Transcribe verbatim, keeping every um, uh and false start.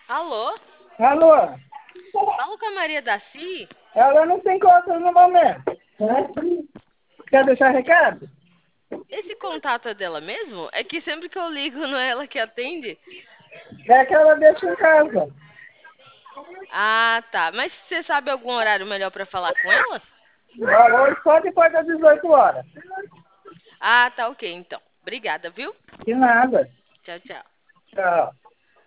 Alô? Alô? Falo com a Maria Daci? Ela não se encontra no momento. Quer deixar recado? Esse contato é dela mesmo? É que sempre que eu ligo não é ela que atende? É que ela deixa em casa. Ah, tá. Mas você sabe algum horário melhor pra falar com ela? Hoje só depois das dezoito horas. Ah, tá ok então. Obrigada, viu? De nada. Tchau, tchau. Tchau.